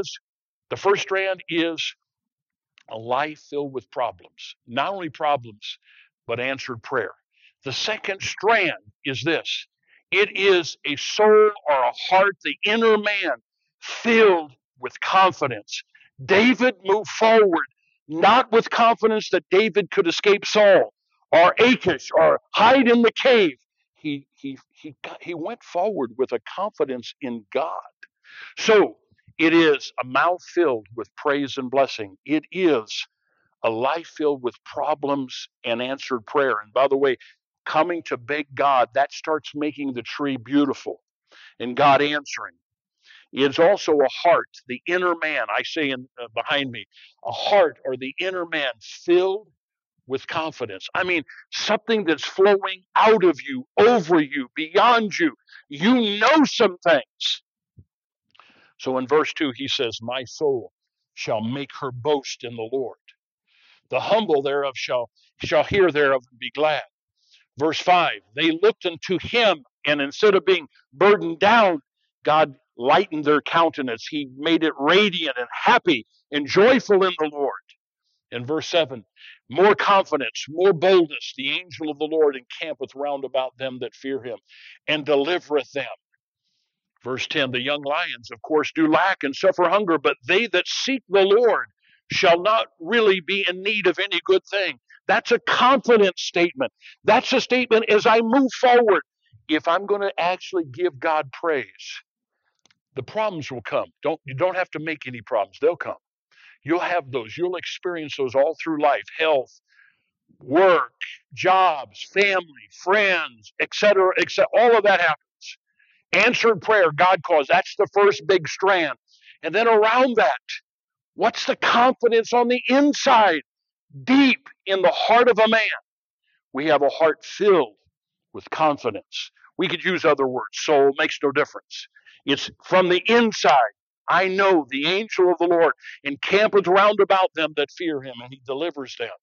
strand is a life filled with problems, not only problems, but answered prayer. The second strand is this: it is a soul or a heart, the inner man, filled with confidence. David moved forward, not with confidence that David could escape Saul or Achish or hide in the cave. He went forward with a confidence in God. So it is a mouth filled with praise and blessing. It is a life filled with problems and answered prayer. And by the way, coming to beg God, that starts making the tree beautiful and God answering. It's also a heart, the inner man, I say behind me, a heart or the inner man filled with confidence. I mean, something that's flowing out of you, over you, beyond you. You know some things. So in verse 2, he says, my soul shall make her boast in the Lord. The humble thereof shall hear thereof and be glad. Verse 5, they looked unto him, and instead of being burdened down, God lightened their countenance. He made it radiant and happy and joyful in the Lord. In verse 7, more confidence, more boldness. The angel of the Lord encampeth round about them that fear him and delivereth them. Verse 10, the young lions, of course, do lack and suffer hunger, but they that seek the Lord shall not really be in need of any good thing. That's a confident statement. That's a statement as I move forward. If I'm going to actually give God praise, the problems will come. You don't have to make any problems. They'll come. You'll have those. You'll experience those all through life. Health, work, jobs, family, friends, etc., etc. All of that happens. Answered prayer, God calls. That's the first big strand. And then around that, what's the confidence on the inside? Deep in the heart of a man, we have a heart filled with confidence. We could use other words. Soul makes no difference. It's from the inside. I know the angel of the Lord encampeth round about them that fear him, and he delivers them.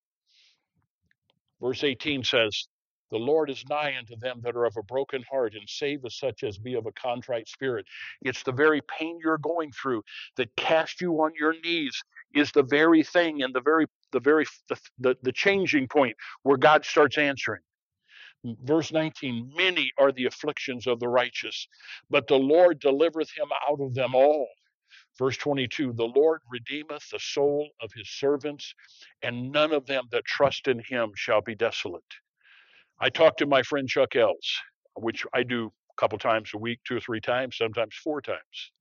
Verse 18 says, the Lord is nigh unto them that are of a broken heart, and saveth such as be of a contrite spirit. It's the very pain you're going through that cast you on your knees is the very thing and the changing point where God starts answering. Verse 19, many are the afflictions of the righteous, but the Lord delivereth him out of them all. Verse 22, the Lord redeemeth the soul of his servants, and none of them that trust in him shall be desolate. I talked to my friend Chuck Ells, which I do a couple times a week, 2 or 3 times, sometimes 4 times.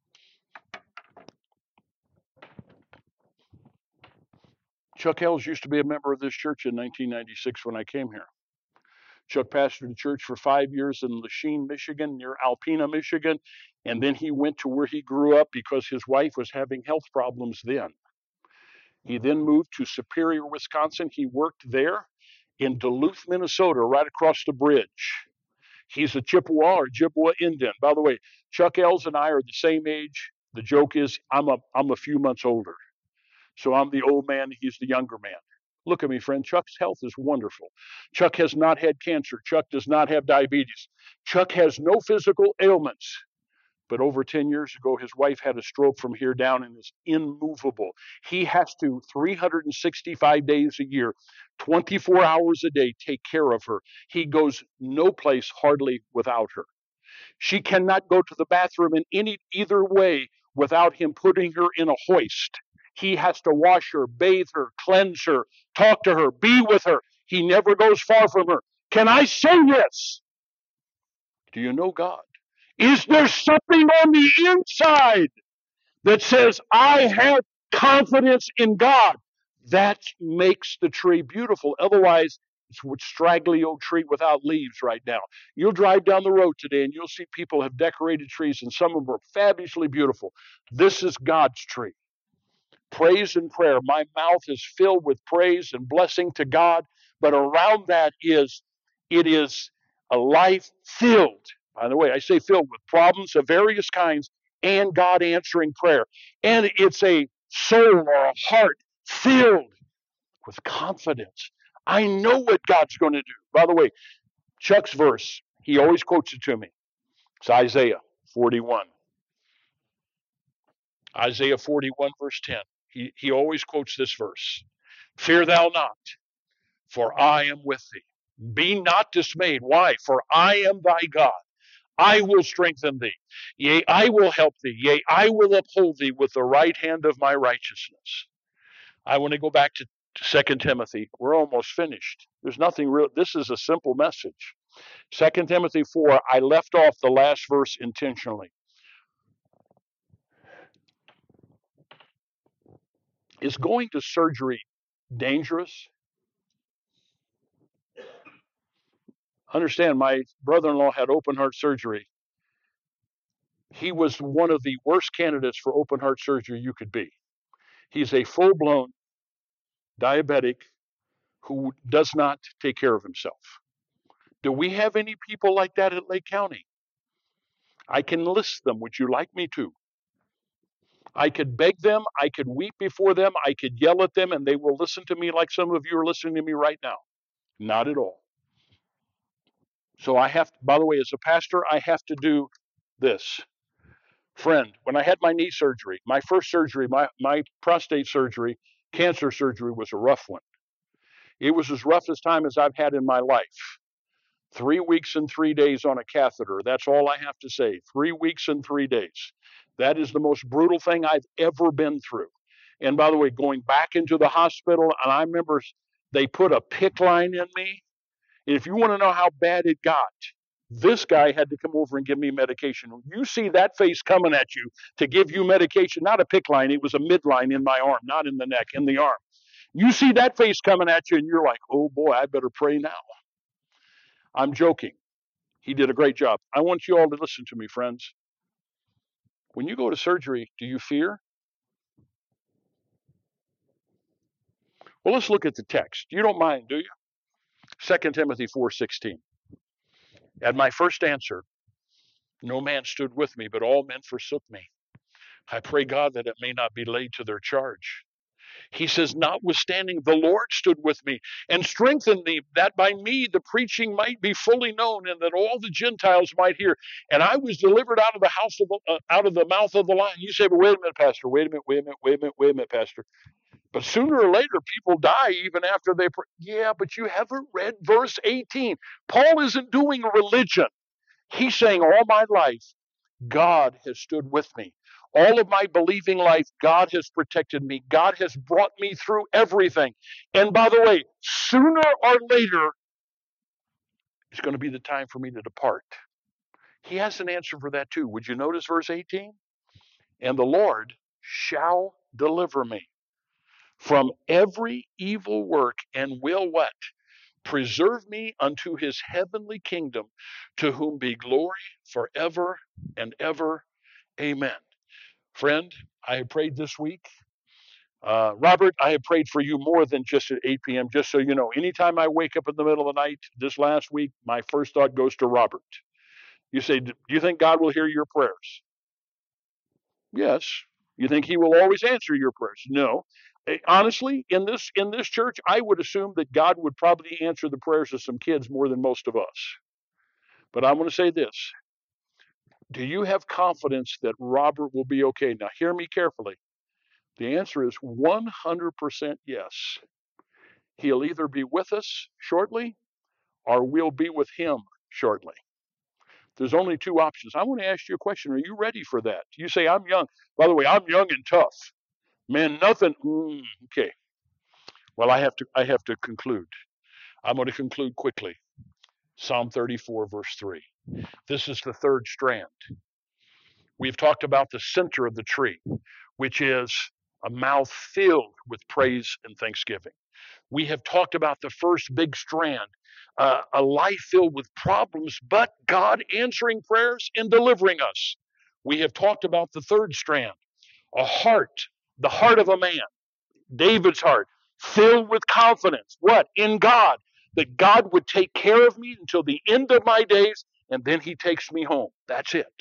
Chuck Ells used to be a member of this church in 1996 when I came here. Chuck pastored the church for 5 years in Lachine, Michigan, near Alpena, Michigan, and then he went to where he grew up because his wife was having health problems then. He then moved to Superior, Wisconsin. He worked there. In Duluth, Minnesota, right across the bridge. He's a Chippewa or Chippewa Indian. By the way, Chuck Ells and I are the same age. The joke is I'm a few months older. So I'm the old man, he's the younger man. Look at me, friend. Chuck's health is wonderful. Chuck has not had cancer. Chuck does not have diabetes. Chuck has no physical ailments. But over 10 years ago, his wife had a stroke from here down and is immovable. He has to, 365 days a year, 24 hours a day, take care of her. He goes no place hardly without her. She cannot go to the bathroom in either way without him putting her in a hoist. He has to wash her, bathe her, cleanse her, talk to her, be with her. He never goes far from her. Can I say this? Do you know God? Is there something on the inside that says, I have confidence in God? That makes the tree beautiful. Otherwise, it's a straggly old tree without leaves right now. You'll drive down the road today and you'll see people have decorated trees, and some of them are fabulously beautiful. This is God's tree. Praise and prayer. My mouth is filled with praise and blessing to God, but around that it is a life filled. By the way, I say filled with problems of various kinds and God answering prayer. And it's a soul or a heart filled with confidence. I know what God's going to do. By the way, Chuck's verse, he always quotes it to me. It's Isaiah 41. Isaiah 41, verse 10. He always quotes this verse. Fear thou not, for I am with thee. Be not dismayed. Why? For I am thy God. I will strengthen thee. Yea, I will help thee. Yea, I will uphold thee with the right hand of my righteousness. I want to go back to 2 Timothy. We're almost finished. There's nothing real. This is a simple message. 2 Timothy 4, I left off the last verse intentionally. Is going to surgery dangerous? Understand, my brother-in-law had open heart surgery. He was one of the worst candidates for open heart surgery you could be. He's a full-blown diabetic who does not take care of himself. Do we have any people like that at Lake County? I can list them. Would you like me to? I could beg them. I could weep before them. I could yell at them, and they will listen to me like some of you are listening to me right now. Not at all. So I have, by the way, as a pastor, I have to do this. Friend, when I had my knee surgery, my first surgery, my prostate surgery, cancer surgery was a rough one. It was as rough a time as I've had in my life. 3 weeks and 3 days on a catheter. That's all I have to say. 3 weeks and 3 days. That is the most brutal thing I've ever been through. And by the way, going back into the hospital, and I remember they put a PICC line in me. And if you want to know how bad it got, this guy had to come over and give me medication. You see that face coming at you to give you medication, not a PICC line. It was a midline in my arm, not in the neck, in the arm. You see that face coming at you, and you're like, oh boy, I better pray now. I'm joking. He did a great job. I want you all to listen to me, friends. When you go to surgery, do you fear? Well, let's look at the text. You don't mind, do you? 2 Timothy 4:16. At my first answer, no man stood with me, but all men forsook me. I pray God that it may not be laid to their charge. He says, notwithstanding, the Lord stood with me and strengthened me, that by me the preaching might be fully known, and that all the Gentiles might hear. And I was delivered out of the out of the mouth of the lion. You say, but wait a minute, Pastor. Wait a minute, Pastor. But sooner or later, people die even after they pray. Yeah, but you haven't read verse 18. Paul isn't doing religion. He's saying, all my life, God has stood with me. All of my believing life, God has protected me. God has brought me through everything. And by the way, sooner or later, it's going to be the time for me to depart. He has an answer for that too. Would you notice verse 18? And the Lord shall deliver me from every evil work, and will what? Preserve me unto his heavenly kingdom, to whom be glory forever and ever. Amen. Friend, I have prayed this week. Robert, I have prayed for you more than just at 8 p.m., just so you know. Anytime I wake up in the middle of the night, this last week, my first thought goes to Robert. You say, do you think God will hear your prayers? Yes. You think he will always answer your prayers? No. Honestly, in this church, I would assume that God would probably answer the prayers of some kids more than most of us. But I want to say this. Do you have confidence that Robert will be okay? Now, hear me carefully. The answer is 100% yes. He'll either be with us shortly or we'll be with him shortly. There's only two options. I want to ask you a question. Are you ready for that? You say, I'm young. By the way, I'm young and tough. Man, nothing. Okay. Well, I have to conclude. I'm going to conclude quickly. Psalm 34, verse 3. This is the third strand. We've talked about the center of the tree, which is a mouth filled with praise and thanksgiving. We have talked about the first big strand, a life filled with problems, but God answering prayers and delivering us. We have talked about the third strand, a heart, the heart of a man, David's heart, filled with confidence. What? In God, that God would take care of me until the end of my days, and then he takes me home. That's it.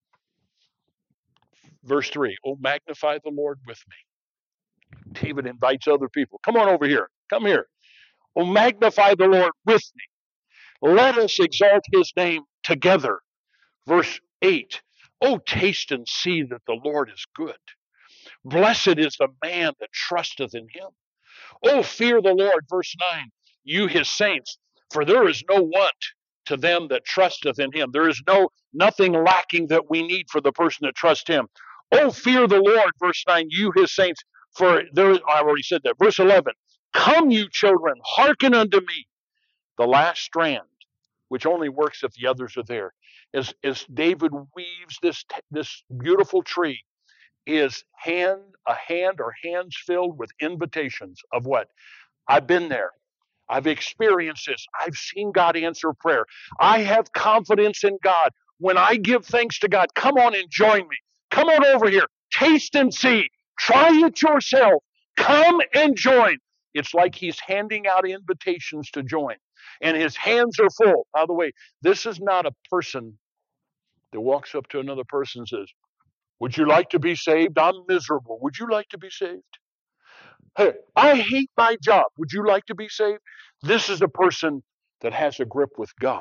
Verse 3, oh, magnify the Lord with me. David invites other people. Come on over here. Come here. Oh, magnify the Lord with me. Let us exalt his name together. Verse 8, oh, taste and see that the Lord is good. Blessed is the man that trusteth in him. Oh, fear the Lord, verse 9, you his saints, for there is no want to them that trusteth in him. There is nothing lacking that we need for the person that trusts him. Oh, fear the Lord, verse 9, you his saints, for there, I already said that. Verse 11, come you children, hearken unto me. The last strand, which only works if the others are there, as David weaves this beautiful tree, is a hand or hands filled with invitations of what? I've been there. I've experienced this. I've seen God answer prayer. I have confidence in God. When I give thanks to God, come on and join me. Come on over here. Taste and see. Try it yourself. Come and join. It's like he's handing out invitations to join. And his hands are full. By the way, this is not a person that walks up to another person and says, would you like to be saved? I'm miserable. Would you like to be saved? Hey, I hate my job. Would you like to be saved? This is a person that has a grip with God.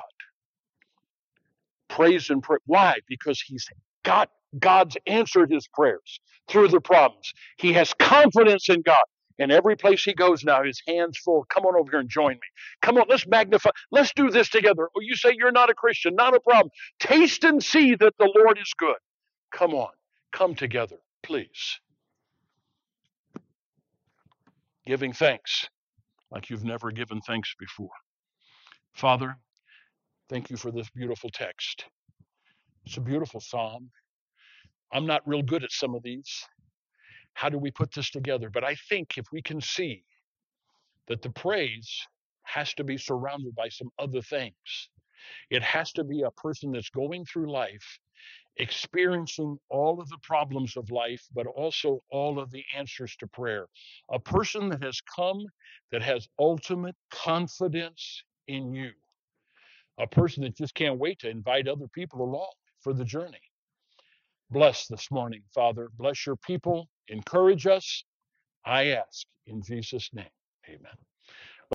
Praise and pray. Why? Because God's answered his prayers through the problems. He has confidence in God. And every place he goes now, his hands full. Come on over here and join me. Come on, let's magnify. Let's do this together. Or you say you're not a Christian, not a problem. Taste and see that the Lord is good. Come on, come together, please. Giving thanks like you've never given thanks before. Father, thank you for this beautiful text. It's a beautiful psalm. I'm not real good at some of these. How do we put this together? But I think if we can see that the praise has to be surrounded by some other things, it has to be a person that's going through life, experiencing all of the problems of life, but also all of the answers to prayer. A person that has come, that has ultimate confidence in you. A person that just can't wait to invite other people along for the journey. Bless this morning, Father. Bless your people. Encourage us. I ask in Jesus' name. Amen.